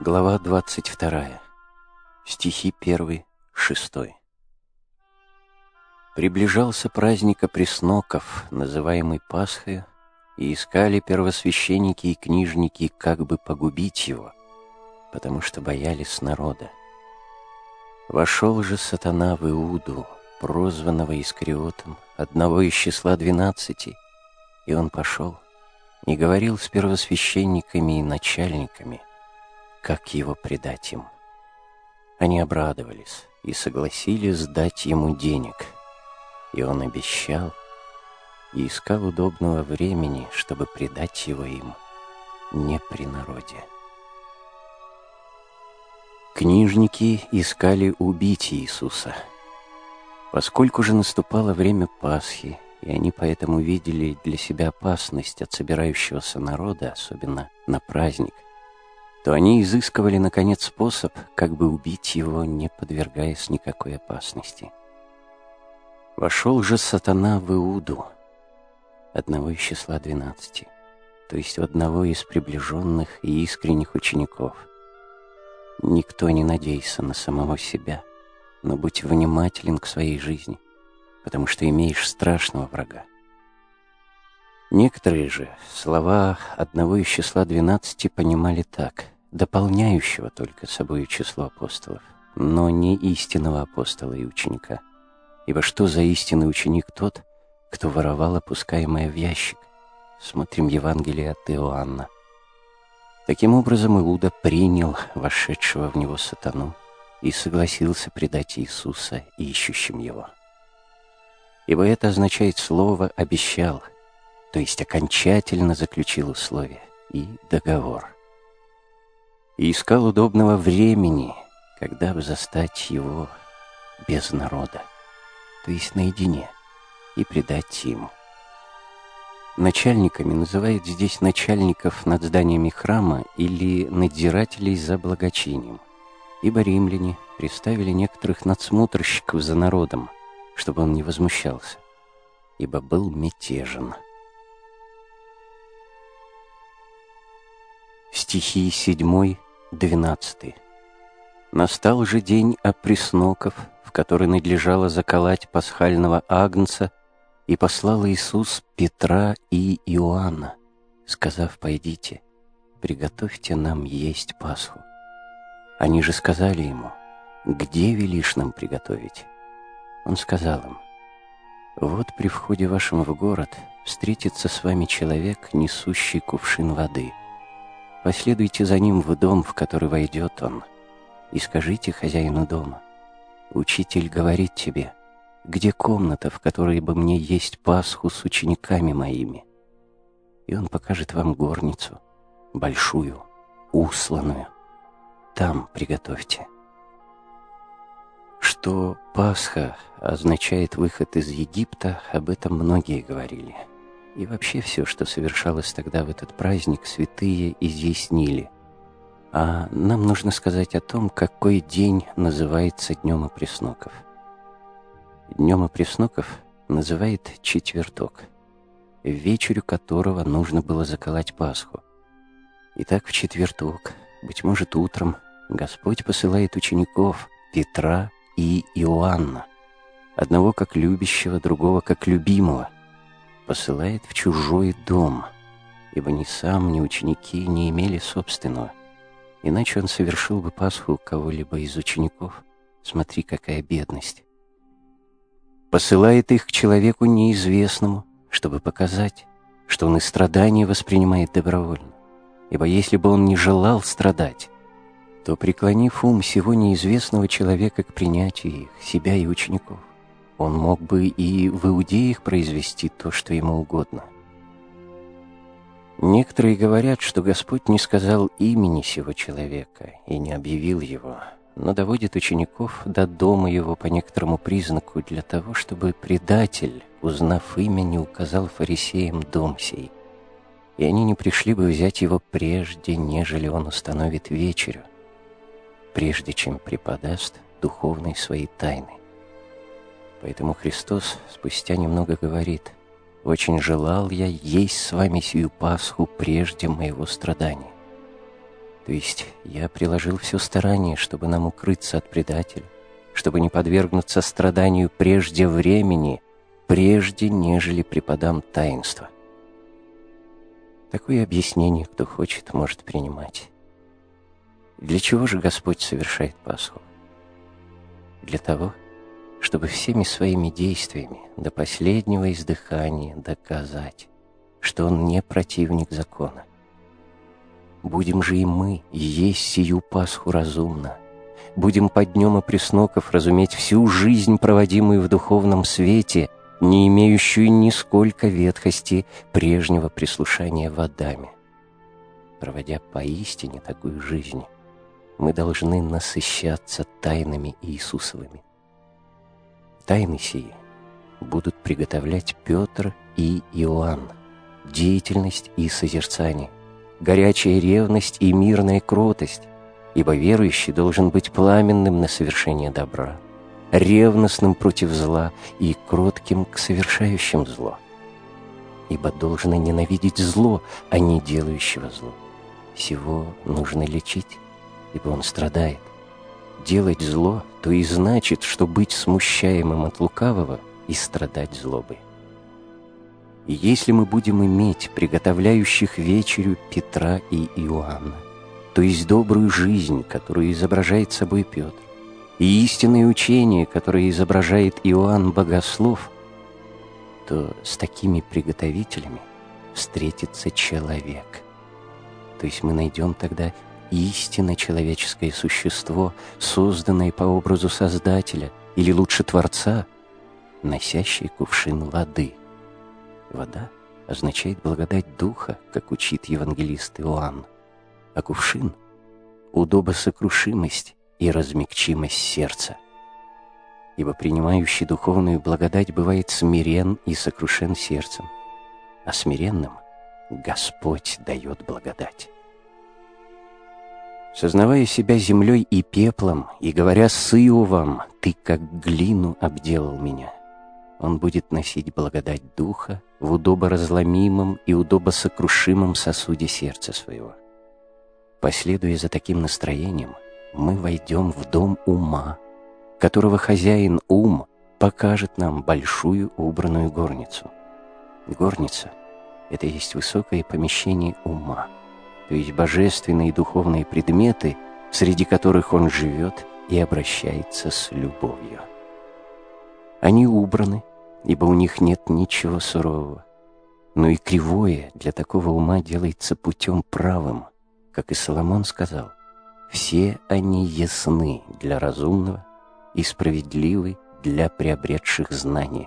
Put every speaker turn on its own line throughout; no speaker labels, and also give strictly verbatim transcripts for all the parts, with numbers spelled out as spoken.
Глава двадцать вторая. Стихи первый, шестой. Приближался праздник опресноков, называемый Пасхою, и искали первосвященники и книжники, как бы погубить его, потому что боялись народа. Вошел же сатана в Иуду, прозванного Искариотом, одного из числа двенадцати, и он пошел и говорил с первосвященниками и начальниками, как его предать им. Они обрадовались и согласились дать ему денег, и он обещал и искал удобного времени, чтобы предать его им не при народе. Книжники искали убить Иисуса. Поскольку же наступало время Пасхи, и они поэтому видели для себя опасность от собирающегося народа, особенно на праздник, то они изыскивали, наконец, способ, как бы убить его, не подвергаясь никакой опасности. Вошел же сатана в Иуду, одного из числа двенадцати, то есть в одного из приближенных и искренних учеников. Никто не надейся на самого себя, но будь внимателен к своей жизни, потому что имеешь страшного врага. Некоторые же слова одного из числа двенадцати понимали так: дополняющего только собою число апостолов, но не истинного апостола и ученика. Ибо что за истинный ученик тот, кто воровал опускаемое в ящик? Смотрим Евангелие от Иоанна. Таким образом, Иуда принял вошедшего в него сатану и согласился предать Иисуса ищущим его. Ибо это означает слово «обещал», то есть окончательно заключил условие и договор. И искал удобного времени, когда бы застать его без народа, то есть наедине, и предать ему. Начальниками называют здесь начальников над зданиями храма или надзирателей за благочинием, ибо римляне приставили некоторых надсмотрщиков за народом, чтобы он не возмущался, ибо был мятежен. Стихи седьмой, двенадцатый. Настал же день опресноков, в который надлежало заколоть пасхального агнца, и послал Иисус Петра и Иоанна, сказав: «Пойдите, приготовьте нам есть Пасху». Они же сказали ему: «Где велишь нам приготовить?» Он сказал им: «Вот при входе вашем в город встретится с вами человек, несущий кувшин воды. Последуйте за ним в дом, в который войдет он, и скажите хозяину дома: учитель говорит тебе, где комната, в которой бы мне есть Пасху с учениками моими? И он покажет вам горницу, большую, усланную. Там приготовьте». Что Пасха означает выход из Египта, об этом многие говорили. И вообще все, что совершалось тогда в этот праздник, святые изъяснили. А нам нужно сказать о том, какой день называется Днем опресноков. Днем опресноков называет четверток, в вечерю которого нужно было заколоть Пасху. Итак, в четверток, быть может утром, Господь посылает учеников Петра и Иоанна, одного как любящего, другого как любимого, посылает в чужой дом, ибо ни сам, ни ученики не имели собственного, иначе он совершил бы Пасху кого-либо из учеников. Смотри, какая бедность. Посылает их к человеку неизвестному, чтобы показать, что он и страдания воспринимает добровольно, ибо если бы он не желал страдать, то, преклонив ум сего неизвестного человека к принятию их, себя и учеников, он мог бы и в иудеях произвести то, что ему угодно. Некоторые говорят, что Господь не сказал имени сего человека и не объявил его, но доводит учеников до дома его по некоторому признаку для того, чтобы предатель, узнав имя, не указал фарисеям дом сей, и они не пришли бы взять его прежде, нежели он установит вечерю, прежде чем преподаст духовные свои тайны. Поэтому Христос спустя немного говорит: «Очень желал я есть с вами сию Пасху прежде моего страдания». То есть я приложил все старание, чтобы нам укрыться от предателя, чтобы не подвергнуться страданию прежде времени, прежде нежели преподам таинство. Такое объяснение, кто хочет, может принимать. Для чего же Господь совершает Пасху? Для того, чтобы всеми своими действиями до последнего издыхания доказать, что Он не противник закона. Будем же и мы есть сию Пасху разумно, будем по днем и пресноков разуметь всю жизнь, проводимую в духовном свете, не имеющую нисколько ветхости прежнего прислушания в Адаме. Проводя поистине такую жизнь, мы должны насыщаться тайнами Иисусовыми. Тайны сии будут приготовлять Петр и Иоанн, деятельность и созерцание, горячая ревность и мирная кротость, ибо верующий должен быть пламенным на совершение добра, ревностным против зла и кротким к совершающим зло. Ибо должны ненавидеть зло, а не делающего зло. Сего нужно лечить, ибо он страдает. Делать зло, то и значит, что быть смущаемым от лукавого и страдать злобой. И если мы будем иметь приготовляющих вечерю Петра и Иоанна, то есть добрую жизнь, которую изображает собой Петр, и истинное учение, которое изображает Иоанн Богослов, то с такими приготовителями встретится человек. То есть мы найдем тогда истинно человеческое существо, созданное по образу Создателя, или лучше Творца, носящее кувшин воды. Вода означает благодать Духа, как учит евангелист Иоанн, а кувшин — удобосокрушимость и размягчимость сердца. Ибо принимающий духовную благодать бывает смирен и сокрушен сердцем, а смиренным Господь дает благодать. Сознавая себя землей и пеплом, и говоря с Иовом, «Ты как глину обделал меня», он будет носить благодать Духа в удоборазломимом и удобосокрушимом сосуде сердца своего. Последуя за таким настроением, мы войдем в дом ума, которого хозяин ум покажет нам большую убранную горницу. Горница — это есть высокое помещение ума, то есть божественные и духовные предметы, среди которых он живет и обращается с любовью. Они убраны, ибо у них нет ничего сурового, но и кривое для такого ума делается путем правым, как и Соломон сказал: «Все они ясны для разумного и справедливы для приобретших знания».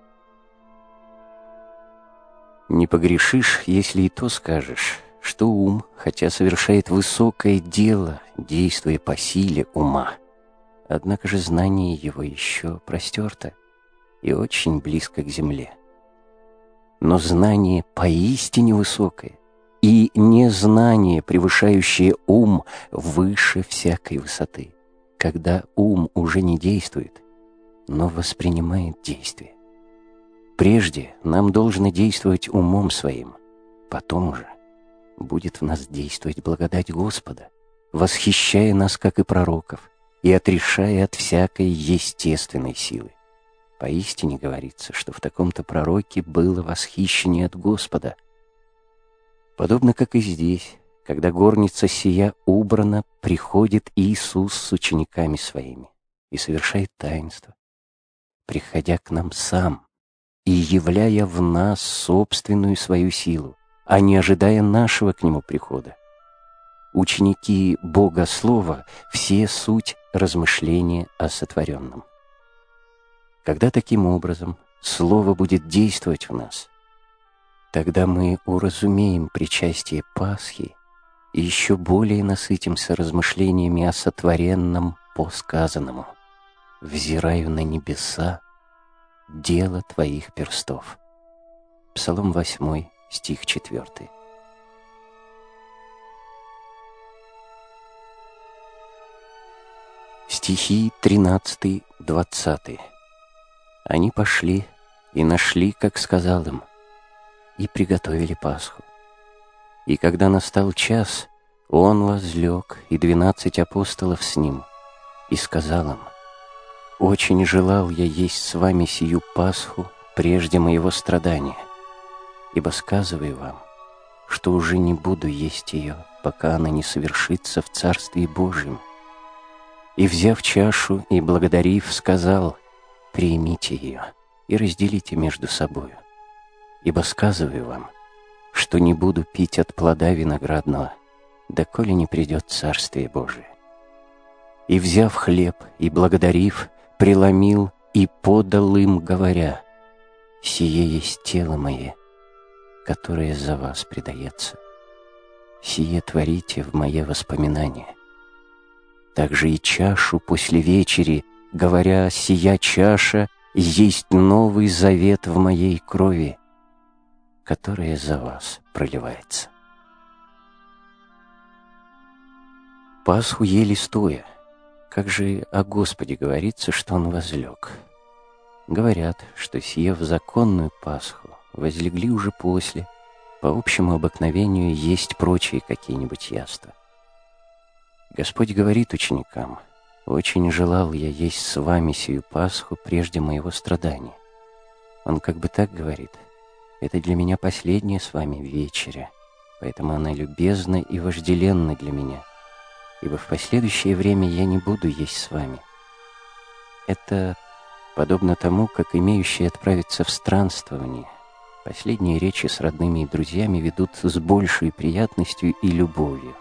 Не погрешишь, если и то скажешь, что ум, хотя совершает высокое дело, действуя по силе ума, однако же знание его еще простерто и очень близко к земле. Но знание поистине высокое, и незнание, превышающее ум, выше всякой высоты, когда ум уже не действует, но воспринимает действие. Прежде нам должно действовать умом своим, потом уже будет в нас действовать благодать Господа, восхищая нас, как и пророков, и отрешая от всякой естественной силы. Поистине говорится, что в таком-то пророке было восхищение от Господа. Подобно как и здесь, когда горница сия убрана, приходит Иисус с учениками своими и совершает таинство, приходя к нам сам и являя в нас собственную свою силу, а не ожидая нашего к Нему прихода. Ученики Богослова все суть размышления о сотворенном. Когда таким образом Слово будет действовать в нас, тогда мы уразумеем причастие Пасхи и еще более насытимся размышлениями о сотворенном по сказанному: «Взираю на небеса, дело Твоих перстов». Псалом восьмой, стих четвертый. Стихи тринадцатый, двадцатый. Они пошли и нашли, как сказал им, и приготовили Пасху. И когда настал час, Он возлег, и двенадцать апостолов с ним, и сказал им: «Очень желал я есть с вами сию Пасху прежде моего страдания, ибо сказываю вам, что уже не буду есть ее, пока она не совершится в Царстве Божьем». И, взяв чашу и благодарив, сказал: «Примите ее и разделите между собою, ибо сказываю вам, что не буду пить от плода виноградного, доколе не придет Царствие Божие». И, взяв хлеб и благодарив, преломил и подал им, говоря: «Сие есть тело мое, которое за вас предается. Сие творите в мое воспоминание». Также и чашу после вечери, говоря: «Сия чаша есть новый завет в моей крови, которая за вас проливается». Пасху ели стоя. Как же о Господе говорится, что Он возлег? Говорят, что, съев законную Пасху, возлегли уже после, по общему обыкновению, есть прочие какие-нибудь яства. Господь говорит ученикам: «Очень желал я есть с вами сию Пасху прежде моего страдания». Он как бы так говорит: «Это для меня последняя с вами вечеря, поэтому она любезна и вожделенна для меня, ибо в последующее время я не буду есть с вами». Это подобно тому, как имеющие отправиться в странствование, последние речи с родными и друзьями ведут с большей приятностью и любовью.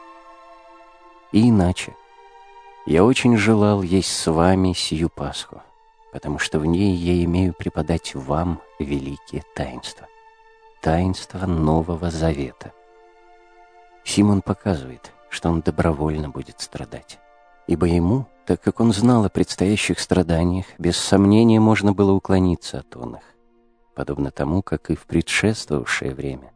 И иначе: «Я очень желал есть с вами сию Пасху, потому что в ней я имею преподать вам великие таинства, таинства Нового Завета». Симон показывает, что он добровольно будет страдать, ибо ему, так как он знал о предстоящих страданиях, без сомнения можно было уклониться от оных, подобно тому, как и в предшествовавшее время.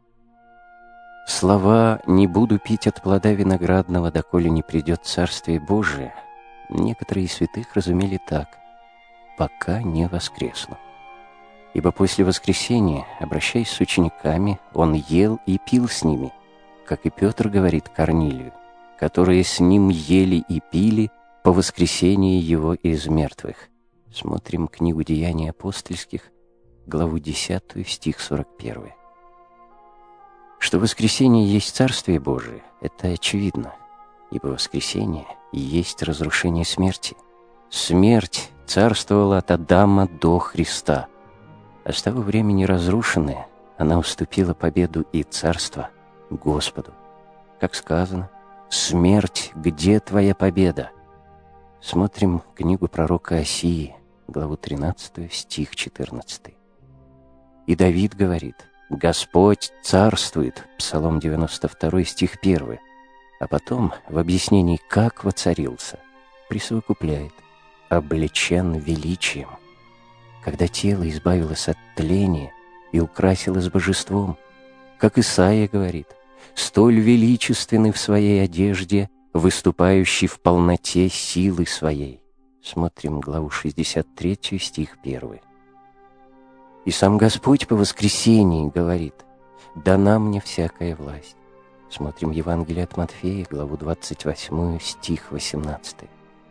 Слова «не буду пить от плода виноградного, доколе не придет Царствие Божие» некоторые из святых разумели так: «пока не воскресну». Ибо после воскресения, обращаясь с учениками, он ел и пил с ними, как и Петр говорит Корнилию, которые с ним ели и пили по воскресении его из мертвых. Смотрим книгу «Деяний апостольских», главу десятую, стих сорок первый. Что воскресение есть Царствие Божие, это очевидно, ибо воскресение есть разрушение смерти. Смерть царствовала от Адама до Христа, а с того времени разрушенная, она уступила победу и царство Господу. Как сказано: «Смерть, где твоя победа?» Смотрим книгу пророка Осии, главу тринадцатую, стих четырнадцатый. И Давид говорит: «Господь царствует», Псалом девяносто второй, стих первый, а потом в объяснении «как воцарился» присовокупляет: «облечен величием», когда тело избавилось от тления и украсилось божеством. Как Исаия говорит: «Столь величественный в своей одежде, выступающий в полноте силы своей». Смотрим главу шестьдесят третью, стих первый. И сам Господь по воскресении говорит: «Дана мне всякая власть». Смотрим Евангелие от Матфея, главу двадцать восьмую, стих восемнадцатый.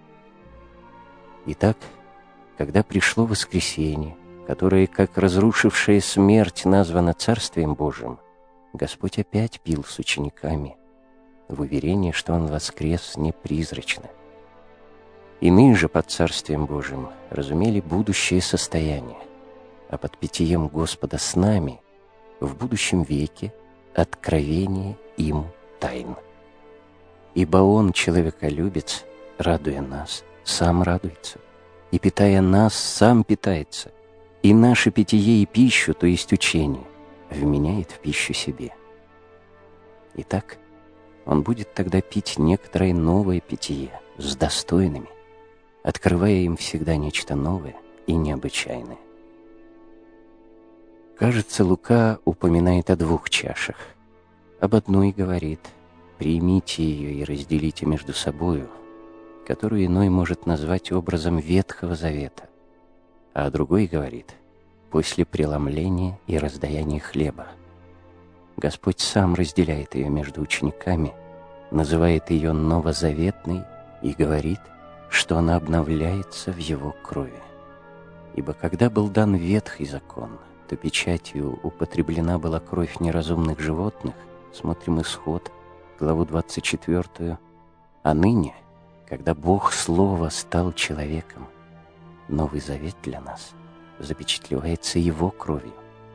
Итак, когда пришло воскресенье, которое, как разрушившая смерть, названо Царствием Божиим, Господь опять пил с учениками, в уверении, что Он воскрес не призрачно. Иные же под Царствием Божиим разумели будущее состояние, а под питьем Господа с нами в будущем веке откровение им тайн. Ибо Он, человеколюбец, радуя нас, сам радуется, и, питая нас, сам питается, и наше питье и пищу, то есть учение, вменяет в пищу себе. Итак, Он будет тогда пить некоторое новое питье с достойными, открывая им всегда нечто новое и необычайное. Кажется, Лука упоминает о двух чашах. Об одной говорит: «Примите ее и разделите между собою», которую иной может назвать образом Ветхого Завета, а о другой говорит: «После преломления и раздаяния хлеба». Господь сам разделяет ее между учениками, называет ее новозаветной и говорит, что она обновляется в его крови. Ибо когда был дан Ветхий закон, то печатью употреблена была кровь неразумных животных, смотрим Исход, главу двадцать четвёртую, а ныне, когда Бог Слово стал человеком, Новый Завет для нас запечатлевается Его кровью.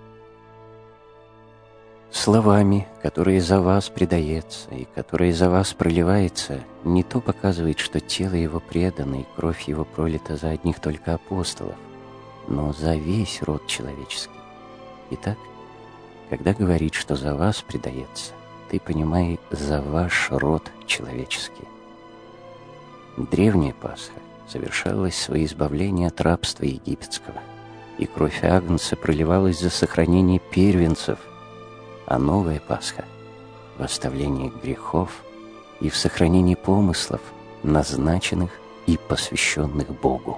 Словами, которые за вас предается и которые за вас проливается, не то показывает, что тело Его предано и кровь Его пролита за одних только апостолов, но за весь род человеческий. Итак, когда говорит, что за вас предается, ты понимай, за ваш род человеческий. Древняя Пасха совершалось свое избавление от рабства египетского, и кровь Агнца проливалась за сохранение первенцев, а новая Пасха — в оставлении грехов и в сохранении помыслов, назначенных и посвященных Богу.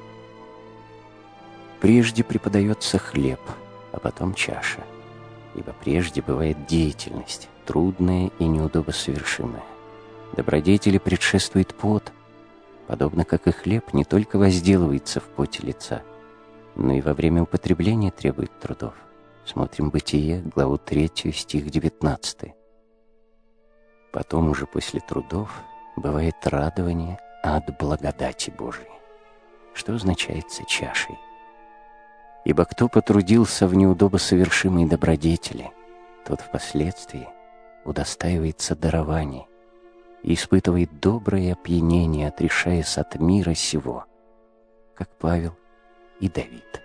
Прежде преподается хлеб, а потом чаша, ибо прежде бывает деятельность, трудная и неудобосовершимая. Добродетели предшествует пот, подобно как и хлеб не только возделывается в поте лица, но и во время употребления требует трудов. Смотрим Бытие, главу третью, стих девятнадцатый. Потом уже после трудов бывает радование от благодати Божией, что означается чашей. Ибо кто потрудился в неудобосовершимой добродетели, тот впоследствии удостаивается дарований и испытывает доброе опьянение, отрешаясь от мира сего, как Павел и Давид.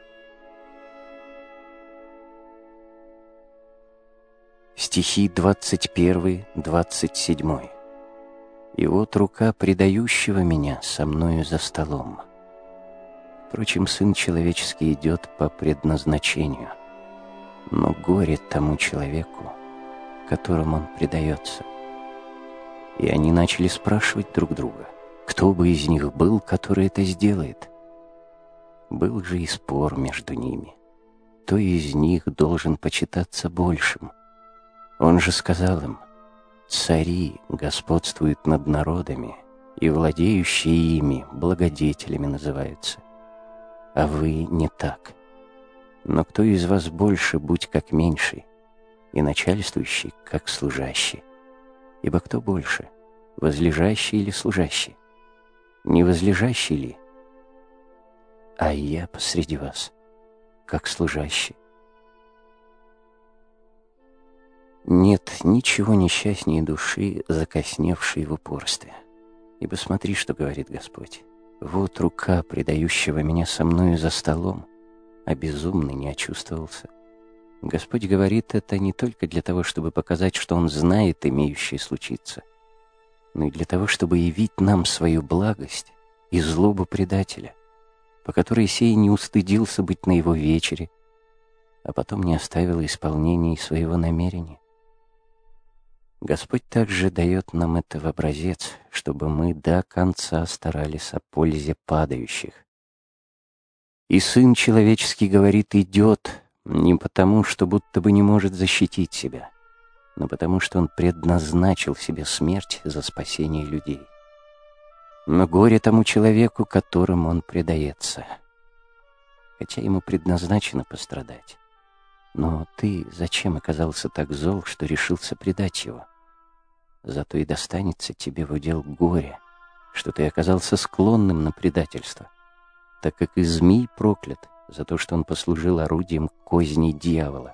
Стихи двадцать первый двадцать седьмой. «И вот рука предающего меня со мною за столом. Впрочем, Сын Человеческий идет по предназначению, но горе тому человеку, которому он предается». И они начали спрашивать друг друга, кто бы из них был, который это сделает. Был же и спор между ними, кто из них должен почитаться большим. Он же сказал им: «Цари господствуют над народами, и владеющие ими благодетелями называются. А вы не так. Но кто из вас больше, будь как меньший, и начальствующий, как служащий? Ибо кто больше, возлежащий или служащий? Не возлежащий ли? А я посреди вас, как служащий». Нет ничего несчастнее души, закосневшей в упорстве. Ибо смотри, что говорит Господь: «Вот рука предающего меня со мною за столом», а безумный не очувствовался. Господь говорит это не только для того, чтобы показать, что Он знает имеющее случиться, но и для того, чтобы явить нам свою благость и злобу предателя, по которой сей не устыдился быть на его вечере, а потом не оставил исполнения своего намерения. Господь также дает нам это в образец, чтобы мы до конца старались о пользе падающих. И Сын Человеческий, говорит, идет не потому, что будто бы не может защитить себя, но потому, что Он предназначил себе смерть за спасение людей. Но горе тому человеку, которому Он предается, хотя ему предназначено пострадать. Но ты зачем оказался так зол, что решился предать его? Зато и достанется тебе в удел горе, что ты оказался склонным на предательство, так как и змей проклят за то, что он послужил орудием козней дьявола.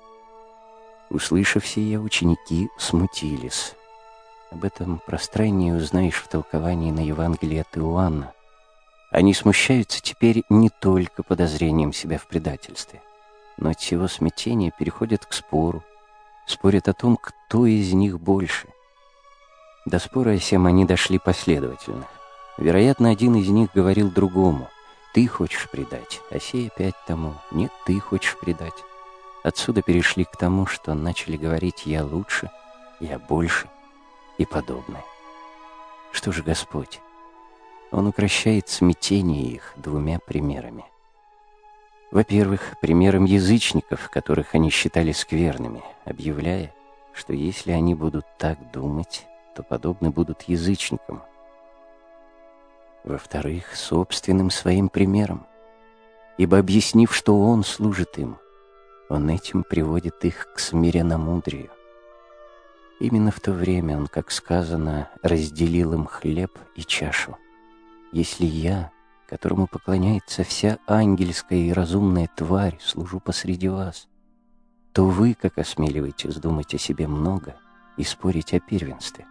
Услышав сие, ученики смутились. Об этом пространнее узнаешь в толковании на Евангелие от Иоанна. Они смущаются теперь не только подозрением себя в предательстве, но от всего смятения переходят к спору, спорят о том, кто из них больше. До спора о сем они дошли последовательно. Вероятно, один из них говорил другому: «Ты хочешь предать», а сей опять тому: «Нет, ты хочешь предать». Отсюда перешли к тому, что начали говорить «я лучше», «я больше» и подобное. Что же Господь? Он укрощает смятение их двумя примерами. Во-первых, примером язычников, которых они считали скверными, объявляя, что если они будут так думать, то подобны будут язычникам. Во-вторых, собственным своим примером, ибо, объяснив, что Он служит им, Он этим приводит их к смиренномудрию. Именно в то время Он, как сказано, разделил им хлеб и чашу. Если я, которому поклоняется вся ангельская и разумная тварь, служу посреди вас, то вы, как осмеливаетесь думать о себе много и спорить о первенстве.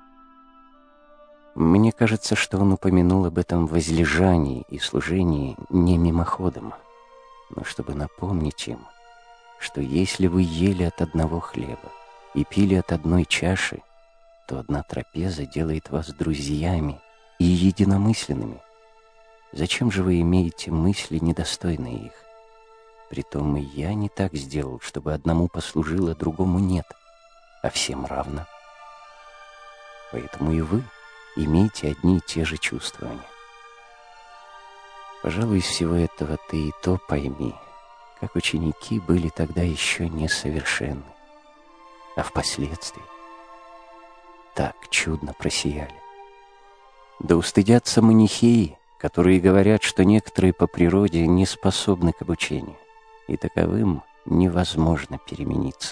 Мне кажется, что он упомянул об этом возлежании и служении не мимоходом, но чтобы напомнить им, что если вы ели от одного хлеба и пили от одной чаши, то одна трапеза делает вас друзьями и единомысленными. Зачем же вы имеете мысли, недостойные их? Притом и я не так сделал, чтобы одному послужило, другому нет, а всем равно. Поэтому и вы имеете одни и те же чувствования. Пожалуй, из всего этого ты и то пойми, как ученики были тогда еще несовершенны, а впоследствии так чудно просияли. Да устыдятся манихеи, которые говорят, что некоторые по природе не способны к обучению, и таковым невозможно перемениться.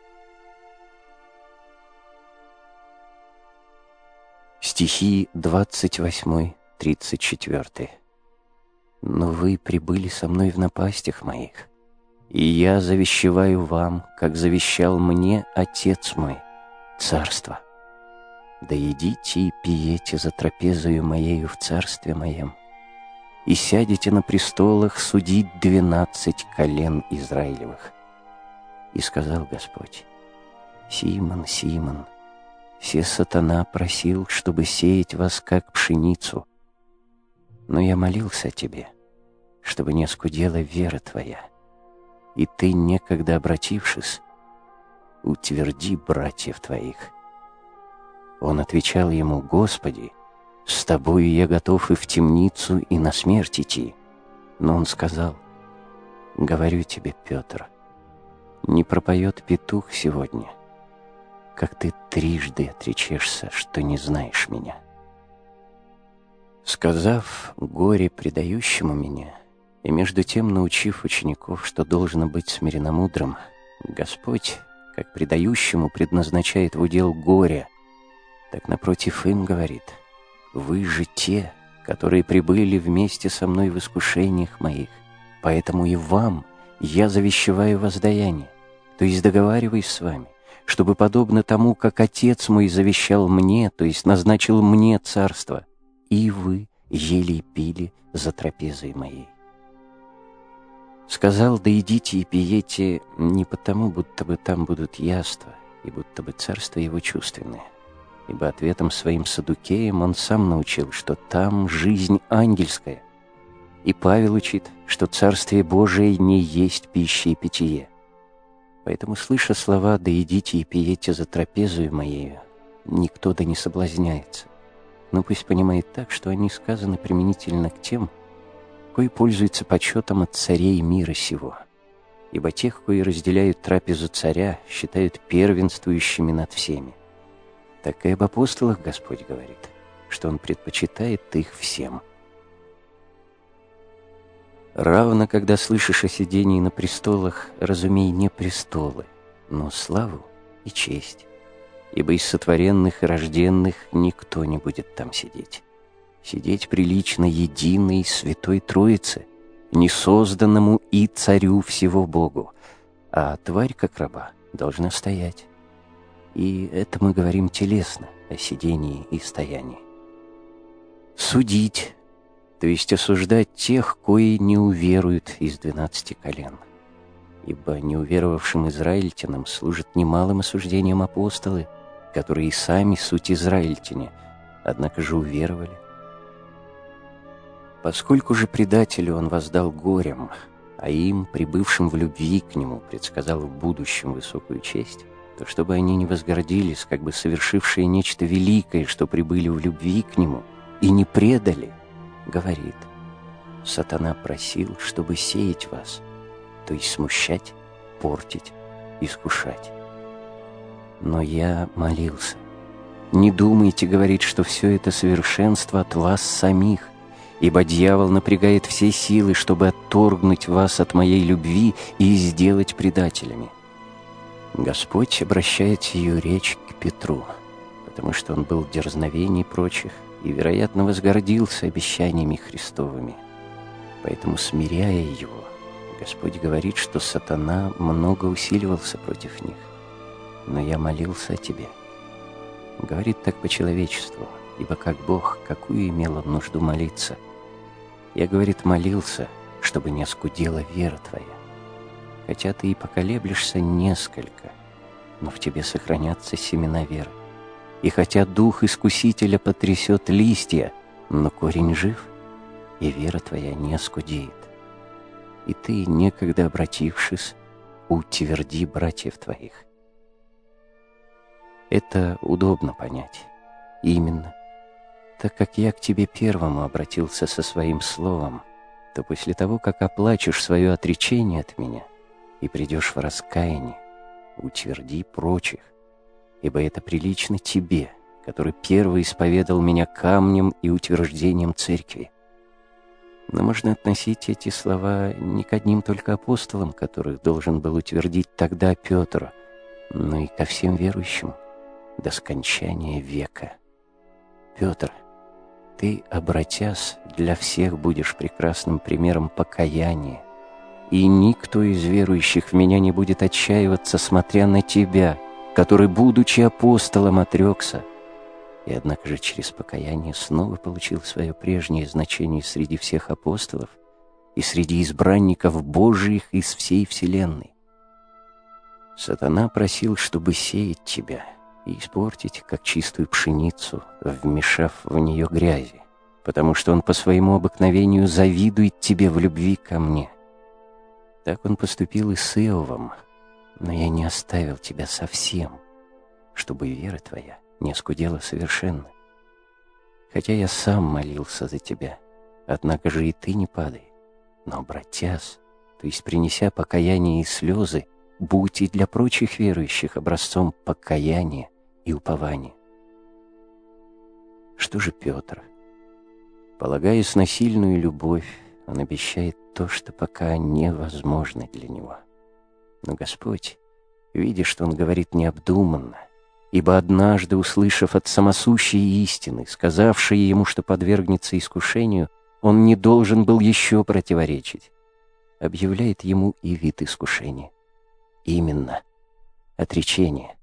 Стихи двадцать восемь тридцать четыре. «Но вы прибыли со мной в напастях моих, и я завещеваю вам, как завещал мне Отец мой, царство. Да едите и пиете за трапезою моею в царстве моем, и сядете на престолах судить двенадцать колен Израилевых. И сказал Господь: Симон, Симон, се сатана просил, чтобы сеять вас, как пшеницу. Но я молился о тебе, чтобы не оскудела вера твоя, и ты, некогда обратившись, утверди братьев твоих. Он отвечал ему: Господи, с тобою я готов и в темницу, и на смерть идти. Но он сказал: говорю тебе, Петр, не пропоет петух сегодня, как ты трижды отречешься, что не знаешь меня. Сказав горе предающему меня, и между тем научив учеников, что должно быть смиренномудрым, Господь, как предающему предназначает в удел горе, так напротив им говорит: вы же те, которые прибыли вместе со мной в искушениях моих, поэтому и вам я завещеваю воздаяние, то есть договариваюсь с вами, чтобы подобно тому, как Отец мой завещал мне, то есть назначил мне царство, и вы ели и пили за трапезой моей. Сказал: да идите и пиете не потому, будто бы там будут яства, и будто бы царство его чувственное, ибо ответом своим саддукеям он сам научил, что там жизнь ангельская, и Павел учит, что Царствие Божие не есть пища и питье. Поэтому, слыша слова «да идите и пиете за трапезою моею», никто да не соблазняется, но пусть понимает так, что они сказаны применительно к тем, кои пользуются почетом от царей мира сего, ибо тех, кои разделяют трапезу царя, считают первенствующими над всеми. Так и об апостолах Господь говорит, что Он предпочитает их всем. Равно, когда слышишь о сидении на престолах, разумей не престолы, но славу и честь, ибо из сотворенных и рожденных никто не будет там сидеть. Сидеть прилично единой святой Троице, несозданному и царю всего Богу, а тварь, как раба, должна стоять. И это мы говорим телесно о сидении и стоянии. Судить, то есть осуждать тех, кои не уверуют из двенадцати колен. Ибо неуверовавшим израильтянам служат немалым осуждением апостолы, которые и сами суть израильтяне, однако же уверовали. Поскольку же предателю он воздал горем, а им, прибывшим в любви к нему, предсказал в будущем высокую честь, то чтобы они не возгордились, как бы совершившие нечто великое, что прибыли в любви к нему, и не предали, говорит: сатана просил, чтобы сеять вас, то есть смущать, портить, искушать. Но я молился: Не думайте, говорит, что все это совершенство от вас самих, ибо дьявол напрягает все силы, чтобы отторгнуть вас от моей любви и сделать предателями». Господь обращает ее речь к Петру, потому что он был дерзновенней прочих и, вероятно, возгордился обещаниями Христовыми. Поэтому, смиряя его, Господь говорит, что сатана много усиливался против них. «Но я молился о тебе». Говорит так по человечеству, ибо как Бог, какую имел он нужду молиться? Я, говорит, молился, чтобы не оскудела вера твоя. Хотя ты и поколеблешься несколько, но в тебе сохранятся семена веры. И хотя дух искусителя потрясет листья, но корень жив, и вера твоя не оскудеет. И ты, некогда обратившись, утверди братьев твоих. Это удобно понять. Именно. Так как я к тебе первому обратился со своим словом, то после того, как оплачешь свое отречение от меня и придешь в раскаяние, утверди прочих, ибо это прилично тебе, который первый исповедал меня камнем и утверждением церкви. Но можно относить эти слова не к одним только апостолам, которых должен был утвердить тогда Петр, но и ко всем верующим до скончания века. Петр, ты, обратясь, для всех будешь прекрасным примером покаяния, и никто из верующих в меня не будет отчаиваться, смотря на тебя, который, будучи апостолом, отрекся, и однако же через покаяние снова получил свое прежнее значение среди всех апостолов и среди избранников Божиих из всей вселенной. Сатана просил, чтобы сеять тебя и испортить, как чистую пшеницу, вмешав в нее грязи, потому что он по своему обыкновению завидует тебе в любви ко мне. Так он поступил и с Иовом, но я не оставил тебя совсем, чтобы вера твоя не оскудела совершенно. Хотя я сам молился за тебя, однако же и ты не падай, но обратясь, то есть принеся покаяние и слезы, будь и для прочих верующих образцом покаяния и упования. Что же Петр? Полагаясь на сильную любовь, он обещает то, что пока невозможно для него. Но Господь, видя, что он говорит необдуманно, ибо однажды, услышав от самосущей истины, сказавшей ему, что подвергнется искушению, он не должен был еще противоречить, объявляет ему и вид искушения. Именно отречение.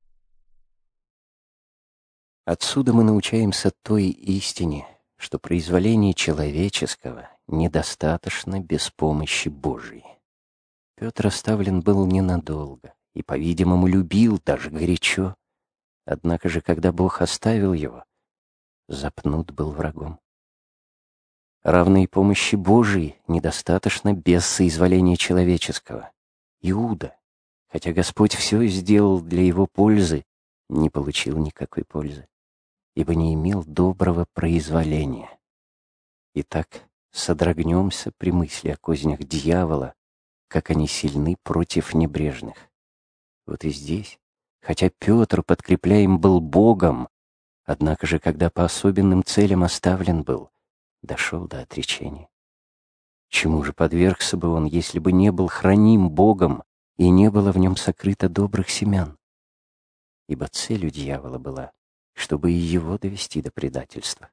Отсюда мы научаемся той истине, что произволение человеческого недостаточно без помощи Божией. Петр оставлен был ненадолго и, по-видимому, любил даже горячо. Однако же, когда Бог оставил его, запнут был врагом. Равной помощи Божией недостаточно без соизволения человеческого. Иуда, хотя Господь все сделал для его пользы, не получил никакой пользы, ибо не имел доброго произволения. Итак, содрогнемся при мысли о кознях дьявола, как они сильны против небрежных. Вот и здесь, хотя Петр подкрепляем был Богом, однако же, когда по особенным целям оставлен был, дошел до отречения. Чему же подвергся бы он, если бы не был храним Богом и не было в нем сокрыто добрых семян? Ибо целью дьявола была, чтобы и его довести до предательства.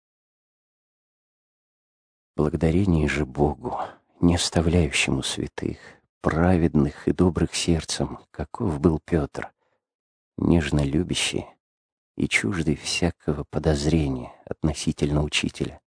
Благодарение же Богу, не оставляющему святых, праведных и добрых сердцем, каков был Петр, нежно любящий и чуждый всякого подозрения относительно учителя.